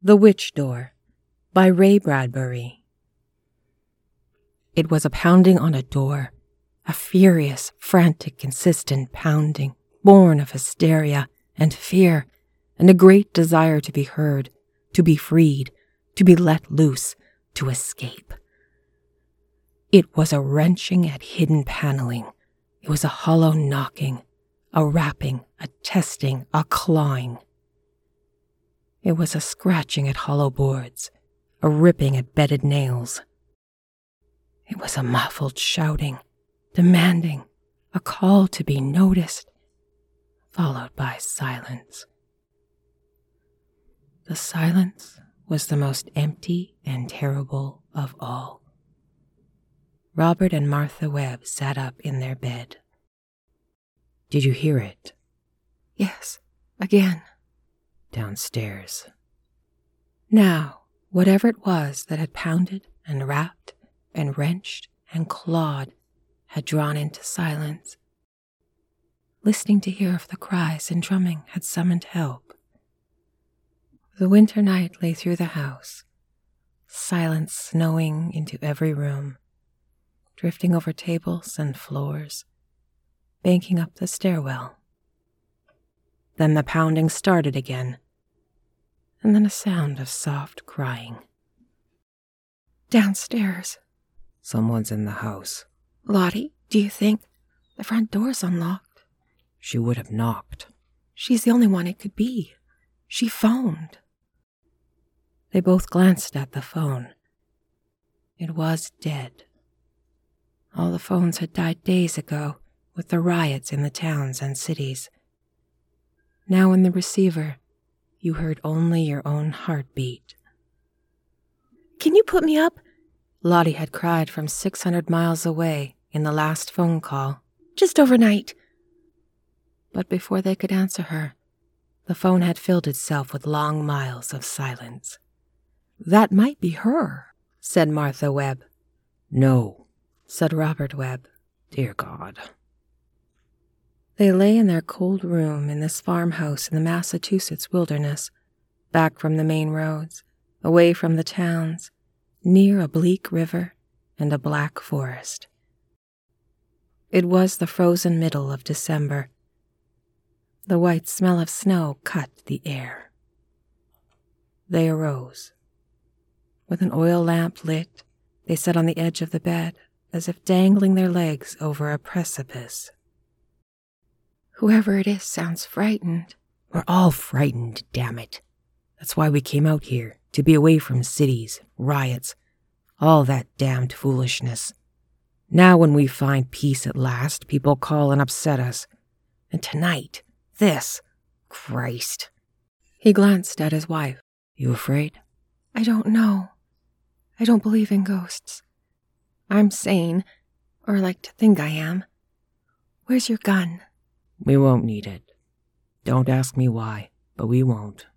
The Witch Door by Ray Bradbury. It was a pounding on a door, a furious, frantic, insistent pounding, born of hysteria and fear and a great desire to be heard, to be freed, to be let loose, to escape. It was a wrenching at hidden paneling. It was a hollow knocking, a rapping, a testing, a clawing. It was a scratching at hollow boards, a ripping at bedded nails. It was a muffled shouting, demanding, a call to be noticed, followed by silence. The silence was the most empty and terrible of all. Robert and Martha Webb sat up in their bed. "Did you hear it?" "Yes, again." "Downstairs." Now, whatever it was that had pounded and rapped and wrenched and clawed had drawn into silence, listening to hear if the cries and drumming had summoned help. The winter night lay through the house, silence snowing into every room, drifting over tables and floors, banking up the stairwell. Then the pounding started again, and then a sound of soft crying. "Downstairs." "Someone's in the house." "Lottie, do you think the front door's unlocked?" "She would have knocked." "She's the only one it could be. She phoned." They both glanced at the phone. It was dead. All the phones had died days ago with the riots in the towns and cities. Now in the receiver, you heard only your own heartbeat. "Can you put me up?" Lottie had cried from 600 miles away in the last phone call. "Just overnight." But before they could answer her, the phone had filled itself with long miles of silence. "That might be her," said Martha Webb. "No," said Robert Webb. "Dear God." They lay in their cold room in this farmhouse in the Massachusetts wilderness, back from the main roads, away from the towns, near a bleak river and a black forest. It was the frozen middle of December. The white smell of snow cut the air. They arose. With an oil lamp lit, they sat on the edge of the bed, as if dangling their legs over a precipice. "Whoever it is sounds frightened." "We're all frightened, damn it. That's why we came out here, to be away from cities, riots, all that damned foolishness. Now when we find peace at last, people call and upset us. And tonight, this, Christ." He glanced at his wife. "You afraid?" "I don't know. I don't believe in ghosts. I'm sane, or like to think I am. Where's your gun?" "We won't need it. Don't ask me why, but we won't."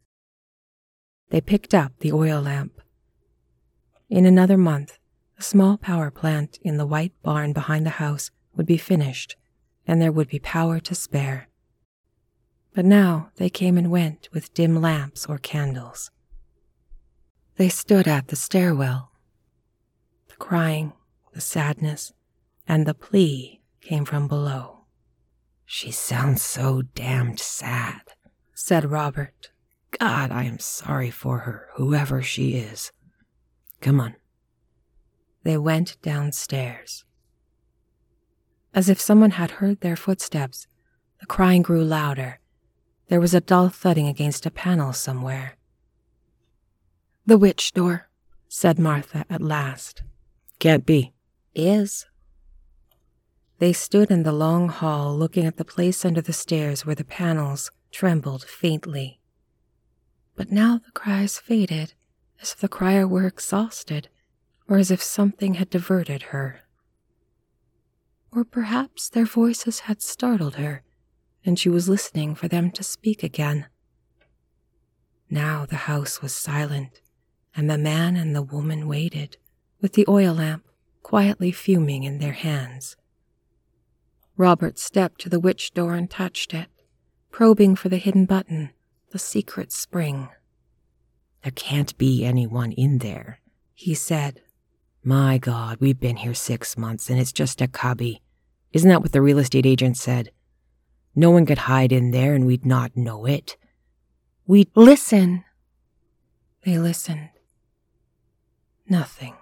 They picked up the oil lamp. In another month, the small power plant in the white barn behind the house would be finished, and there would be power to spare. But now they came and went with dim lamps or candles. They stood at the stairwell. The crying, the sadness, and the plea came from below. "She sounds so damned sad," said Robert. "God, I am sorry for her, whoever she is. Come on." They went downstairs. As if someone had heard their footsteps, the crying grew louder. There was a dull thudding against a panel somewhere. "The witch door," said Martha at last. "Can't be." "Is." They stood in the long hall looking at the place under the stairs where the panels trembled faintly. But now the cries faded, as if the crier were exhausted, or as if something had diverted her. Or perhaps their voices had startled her, and she was listening for them to speak again. Now the house was silent, and the man and the woman waited, with the oil lamp quietly fuming in their hands. Robert stepped to the witch door and touched it, probing for the hidden button, the secret spring. There can't be anyone in there, he said. My God, we've been here 6 months and it's just a cubby. Isn't that what the real estate agent said? No one could hide in there and we'd not know it. We'd listen. They listened. Nothing.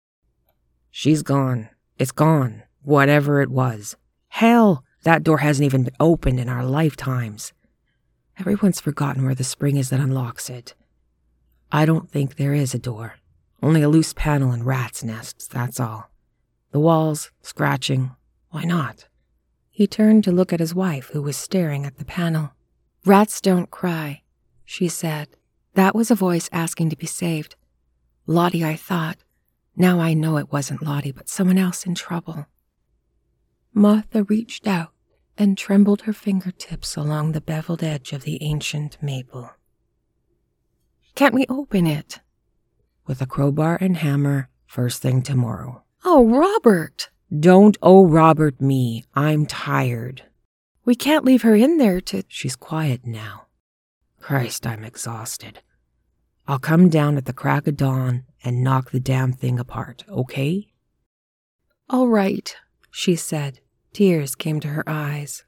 She's gone. It's gone. Whatever it was. Hell, that door hasn't even been opened in our lifetimes. Everyone's forgotten where the spring is that unlocks it. I don't think there is a door. Only a loose panel and rats' nests, that's all. The walls, scratching. Why not? He turned to look at his wife, who was staring at the panel. Rats don't cry, she said. That was a voice asking to be saved. Lottie, I thought. Now I know it wasn't Lottie, but someone else in trouble. Martha reached out and trembled her fingertips along the beveled edge of the ancient maple. Can't we open it? With a crowbar and hammer, first thing tomorrow. Oh, Robert! Don't Robert me. I'm tired. We can't leave her in there to... She's quiet now. Christ, I'm exhausted. I'll come down at the crack of dawn and knock the damn thing apart, okay? All right, she said. Tears came to her eyes.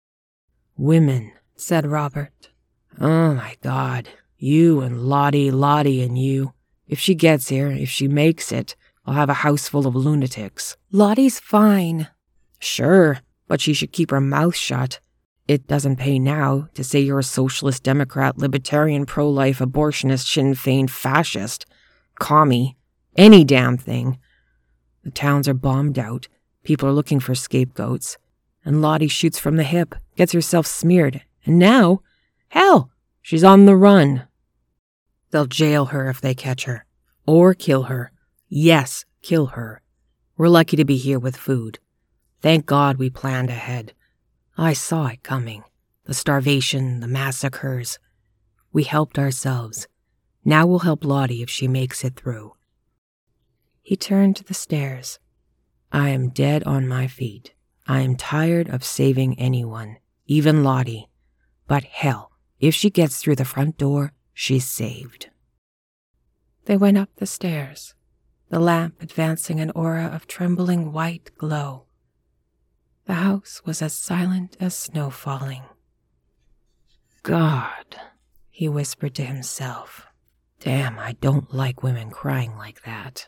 Women, said Robert. Oh, my God. You and Lottie and you. If she gets here, if she makes it, I'll have a house full of lunatics. Lottie's fine. Sure, but she should keep her mouth shut. It doesn't pay now to say you're a socialist, Democrat, libertarian, pro-life, abortionist, Sinn Féin, fascist, commie, any damn thing. The towns are bombed out, people are looking for scapegoats, and Lottie shoots from the hip, gets herself smeared, and now, hell, she's on the run. They'll jail her if they catch her. Or kill her. Yes, kill her. We're lucky to be here with food. Thank God we planned ahead. I saw it coming. The starvation, the massacres. We helped ourselves. Now we'll help Lottie if she makes it through. He turned to the stairs. I am dead on my feet. I am tired of saving anyone, even Lottie. But hell, if she gets through the front door, she's saved. They went up the stairs, the lamp advancing an aura of trembling white glow. The house was as silent as snow falling. God, he whispered to himself. Damn, I don't like women crying like that.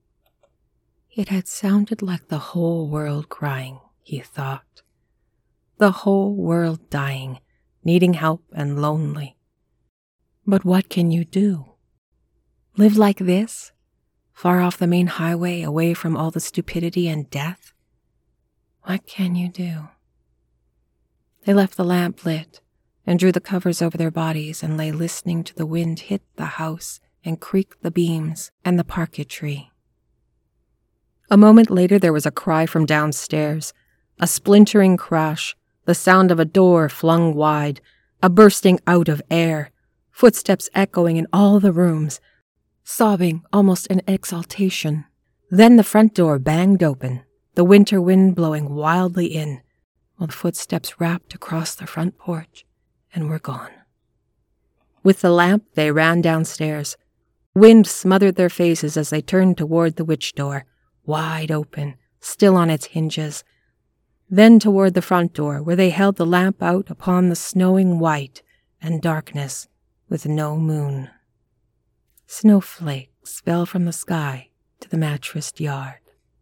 It had sounded like the whole world crying, he thought. The whole world dying, needing help and lonely. But what can you do? Live like this? Far off the main highway, away from all the stupidity and death? What can you do? They left the lamp lit and drew the covers over their bodies and lay listening to the wind hit the house and creak the beams and the parquetry. A moment later there was a cry from downstairs, a splintering crash, the sound of a door flung wide, a bursting out of air, footsteps echoing in all the rooms, sobbing almost in exaltation. Then the front door banged open, the winter wind blowing wildly in, while the footsteps wrapped across the front porch and were gone. With the lamp, they ran downstairs. Wind smothered their faces as they turned toward the witch door, wide open, still on its hinges. Then toward the front door, where they held the lamp out upon the snowing white and darkness with no moon. Snowflakes fell from the sky to the mattressed yard.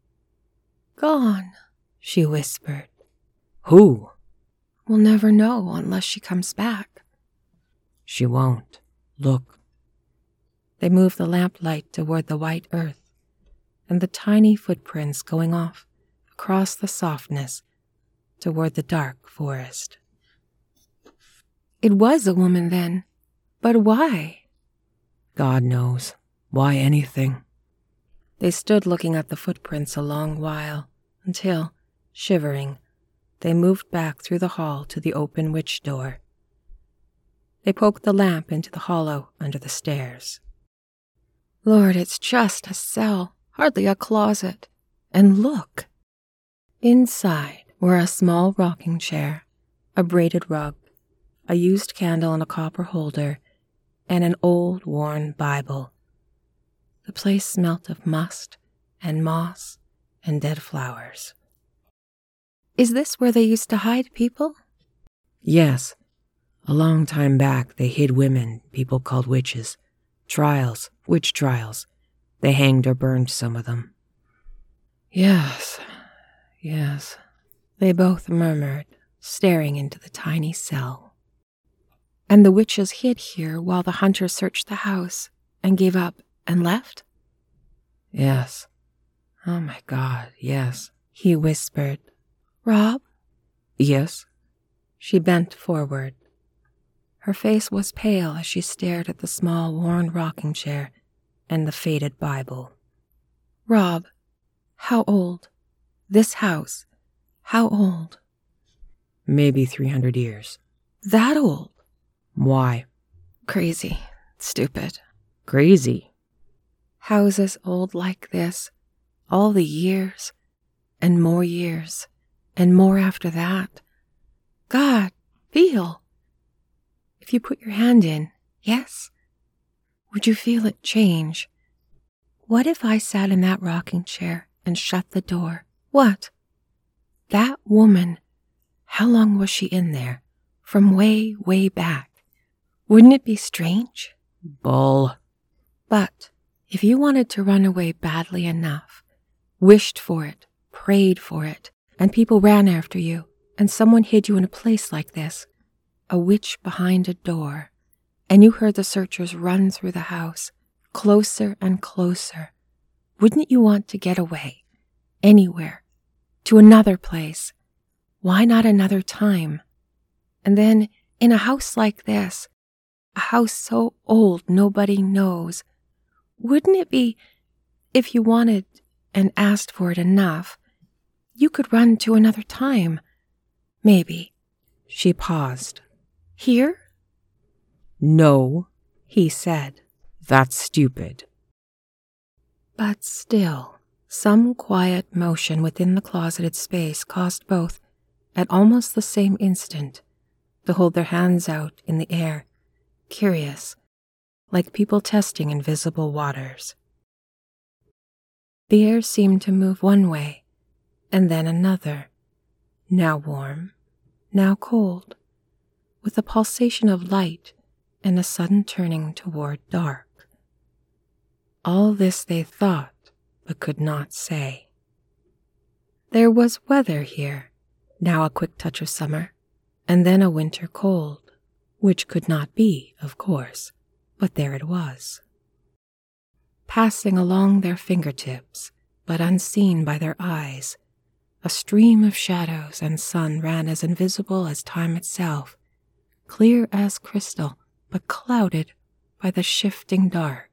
Gone, she whispered. Who? We'll never know unless she comes back. She won't. Look. They moved the lamplight toward the white earth and the tiny footprints going off across the softness toward the dark forest. It was a woman then, but why? God knows. Why anything? They stood looking at the footprints a long while, until, shivering, they moved back through the hall to the open witch door. They poked the lamp into the hollow under the stairs. Lord, it's just a cell, hardly a closet. And look! Inside were a small rocking chair, a braided rug, a used candle in a copper holder, and an old, worn Bible. The place smelt of must and moss and dead flowers. Is this where they used to hide people? Yes. A long time back, they hid women people called witches. Trials, witch trials. They hanged or burned some of them. Yes, yes, they both murmured, staring into the tiny cell. And the witches hid here while the hunter searched the house and gave up and left? Yes. Oh my God, yes, he whispered. Rob? Yes. She bent forward. Her face was pale as she stared at the small, worn rocking chair and the faded Bible. Rob, how old? This house, how old? Maybe 300 years. That old? Why? Crazy. Stupid. Crazy? Houses old like this, all the years, and more after that. God, feel. If you put your hand in, yes? Would you feel it change? What if I sat in that rocking chair and shut the door? What? That woman, how long was she in there? From way, way back. Wouldn't it be strange? Bull. But if you wanted to run away badly enough, wished for it, prayed for it, and people ran after you, and someone hid you in a place like this, a witch behind a door, and you heard the searchers run through the house, closer and closer, wouldn't you want to get away, anywhere, to another place? Why not another time? And then, in a house like this, a house so old nobody knows, wouldn't it be, if you wanted and asked for it enough, you could run to another time? Maybe. She paused. Here? No, he said. That's stupid. But still, some quiet motion within the closeted space caused both, at almost the same instant, to hold their hands out in the air, curious, like people testing invisible waters. The air seemed to move one way, and then another, now warm, now cold, with a pulsation of light and a sudden turning toward dark. All this they thought, but could not say. There was weather here, now a quick touch of summer, and then a winter cold, which could not be, of course, but there it was. Passing along their fingertips, but unseen by their eyes, a stream of shadows and sun ran as invisible as time itself, clear as crystal, but clouded by the shifting dark.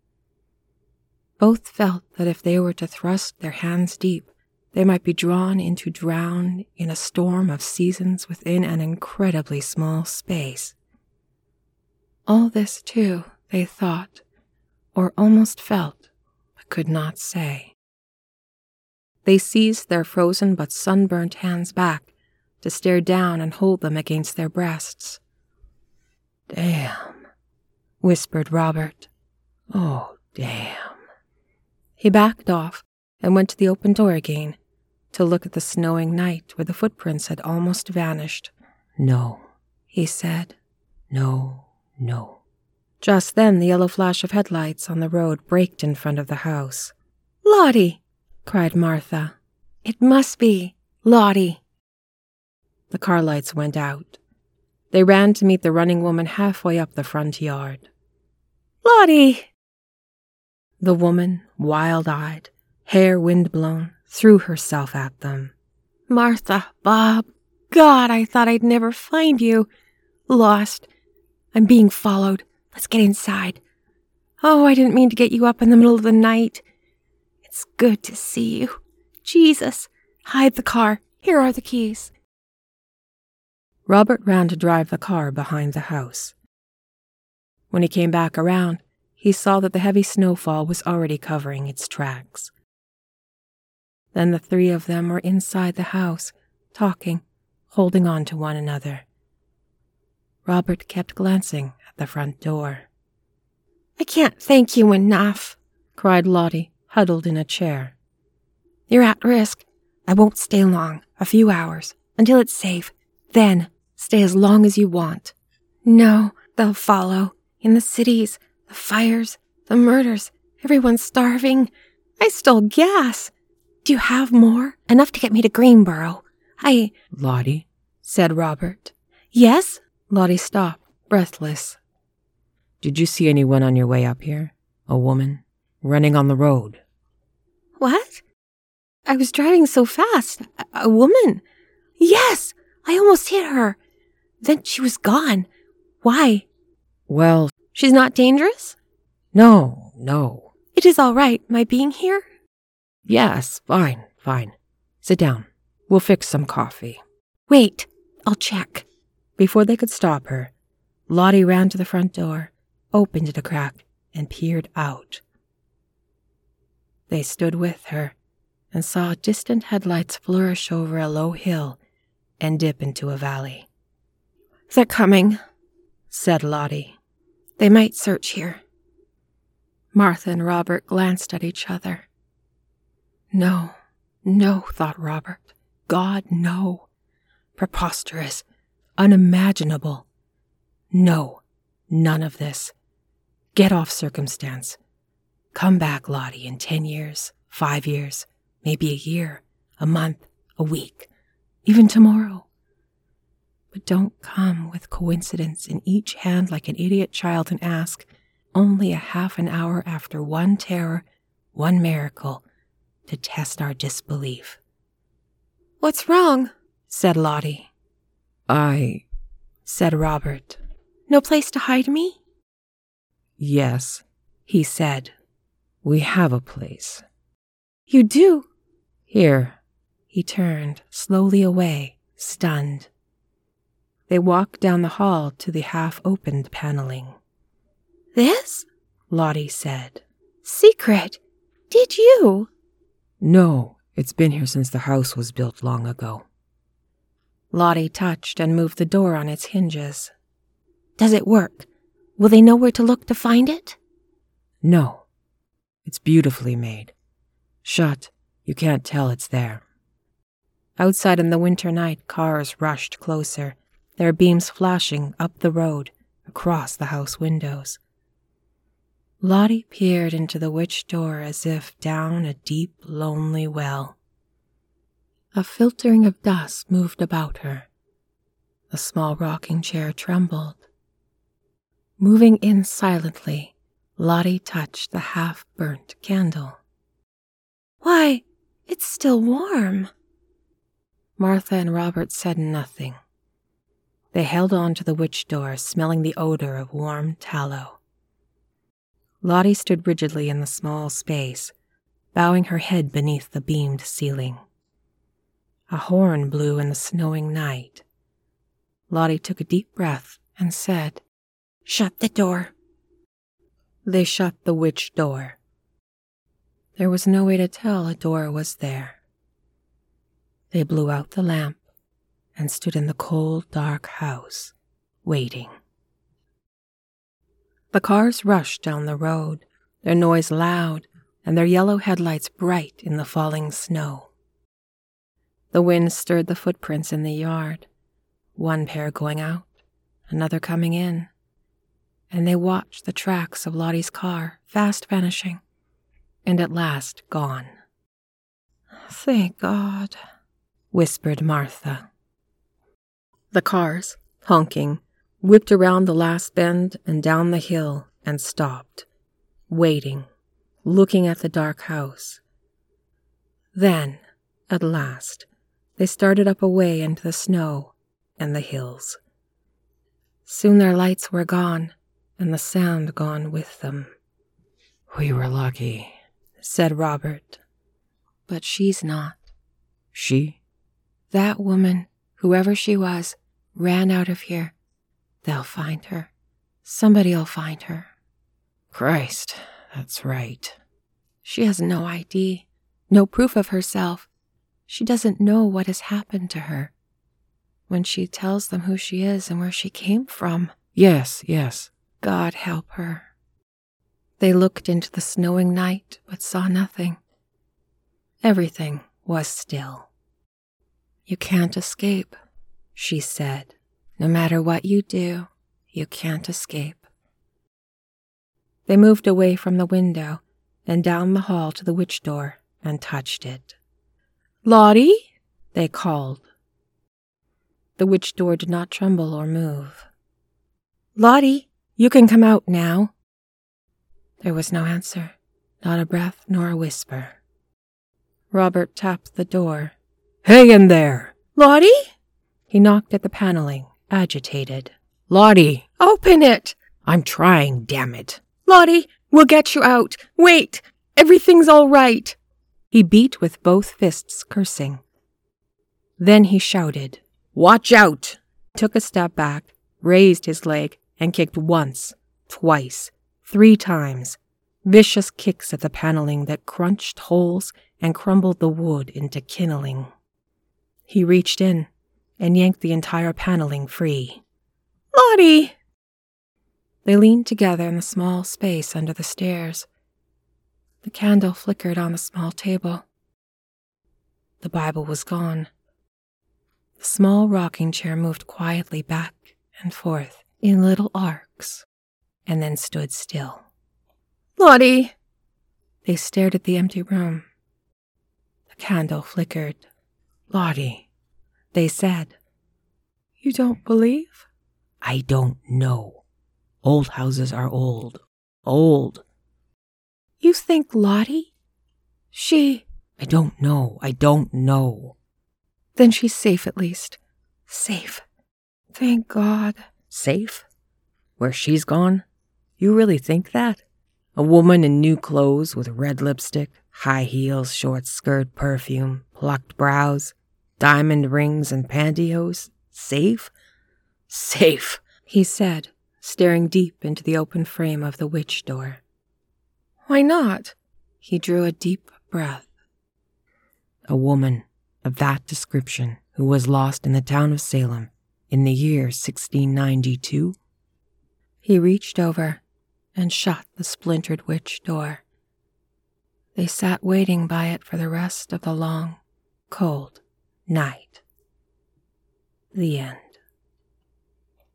Both felt that if they were to thrust their hands deep, they might be drawn in to drown in a storm of seasons within an incredibly small space. All this, too, they thought, or almost felt, but could not say. They seized their frozen but sunburnt hands back to stare down and hold them against their breasts. Damn, whispered Robert. Oh, damn. He backed off and went to the open door again to look at the snowing night where the footprints had almost vanished. No, he said. No, no. Just then the yellow flash of headlights on the road braked in front of the house. Lottie! Cried Martha. It must be Lottie. The car lights went out. They ran to meet the running woman halfway up the front yard. Lottie! The woman, wild-eyed, hair wind-blown, threw herself at them. Martha, Bob, God, I thought I'd never find you. Lost. I'm being followed. Let's get inside. Oh, I didn't mean to get you up in the middle of the night. It's good to see you. Jesus, hide the car. Here are the keys. Robert ran to drive the car behind the house. When he came back around, he saw that the heavy snowfall was already covering its tracks. Then the three of them were inside the house, talking, holding on to one another. Robert kept glancing at the front door. can't thank you enough, cried Lottie, huddled in a chair. You're at risk. I won't stay long, a few hours, until it's safe. Then, stay as long as you want. No, they'll follow. In the cities, the fires, the murders, everyone's starving. I stole gas. Do you have more? Enough to get me to Greenboro. Lottie, said Robert. Yes? Lottie stopped, breathless. Did you see anyone on your way up here? A woman? Running on the road? What? I was driving so fast. A woman? Yes! I almost hit her. Then she was gone. Why? Well, she's not dangerous? No. It is all right, my being here? Yes, fine. Sit down. We'll fix some coffee. Wait, I'll check. Before they could stop her, Lottie ran to the front door, opened it a crack, and peered out. They stood with her and saw distant headlights flourish over a low hill and dip into a valley. They're coming, said Lottie. They might search here. Martha and Robert glanced at each other. No, thought Robert. God, no. Preposterous, unimaginable. No, none of this. Get off circumstance. Come back, Lottie, in 10 years, 5 years, maybe a year, a month, a week, even tomorrow. But don't come with coincidence in each hand like an idiot child and ask, only a half an hour after one terror, one miracle, to test our disbelief. What's wrong? Said Lottie. Said Robert. No place to hide me? Yes, he said. We have a place. You do? Here. He turned slowly away, stunned. They walked down the hall to the half-opened paneling. This? Lottie said. Secret? Did you? No, it's been here since the house was built long ago. Lottie touched and moved the door on its hinges. Does it work? Will they know where to look to find it? No. It's beautifully made. Shut. You can't tell it's there. Outside in the winter night, cars rushed closer, their beams flashing up the road, across the house windows. Lottie peered into the witch door as if down a deep, lonely well. A filtering of dust moved about her. The small rocking chair trembled. Moving in silently, Lottie touched the half-burnt candle. Why, it's still warm. Martha and Robert said nothing. They held on to the witch door, smelling the odor of warm tallow. Lottie stood rigidly in the small space, bowing her head beneath the beamed ceiling. A horn blew in the snowing night. Lottie took a deep breath and said, "Shut the door." They shut the witch door. There was no way to tell a door was there. They blew out the lamp and stood in the cold, dark house, waiting. The cars rushed down the road, their noise loud and their yellow headlights bright in the falling snow. The wind stirred the footprints in the yard, one pair going out, another coming in, and they watched the tracks of Lottie's car fast vanishing, and at last gone. "Thank God," whispered Martha. The cars, honking, whipped around the last bend and down the hill and stopped, waiting, looking at the dark house. Then, at last, they started up away into the snow and the hills. Soon their lights were gone, and the sound gone with them. "We were lucky," said Robert. "But she's not." "She?" "That woman, whoever she was, ran out of here. They'll find her. Somebody'll find her." "Christ, that's right." "She has no ID, no proof of herself. She doesn't know what has happened to her. When she tells them who she is and where she came from..." Yes. "God help her." They looked into the snowing night but saw nothing. Everything was still. "You can't escape," she said. "No matter what you do, you can't escape." They moved away from the window and down the hall to the witch door and touched it. "Lottie?" they called. The witch door did not tremble or move. "Lottie, you can come out now." There was no answer, not a breath nor a whisper. Robert tapped the door. "Hang in there!" "Lottie?" He knocked at the paneling, agitated. "Lottie!" "Open it!" "I'm trying, damn it!" "Lottie, we'll get you out. Wait! Everything's all right." He beat with both fists, cursing. Then he shouted, "Watch out!" Took a step back, raised his leg, and kicked once, twice, 3 times. Vicious kicks at the paneling that crunched holes and crumbled the wood into kindling. He reached in and yanked the entire paneling free. "Lottie!" They leaned together in the small space under the stairs. The candle flickered on the small table. The Bible was gone. The small rocking chair moved quietly back and forth in little arcs, and then stood still. "Lottie!" They stared at the empty room. The candle flickered. "Lottie," they said. "You don't believe?" "I don't know. Old houses are old. Old." "You think Lottie? She—" I don't know. "Then she's safe at least. Safe. Thank God." "Safe? Where she's gone? You really think that? A woman in new clothes with red lipstick, high heels, short skirt, perfume, plucked brows, diamond rings and pantyhose. Safe? Safe," he said, staring deep into the open frame of the witch door. "Why not?" He drew a deep breath. "A woman of that description who was lost in the town of Salem in the year 1692. He reached over and shut the splintered witch door. They sat waiting by it for the rest of the long, cold night. The end.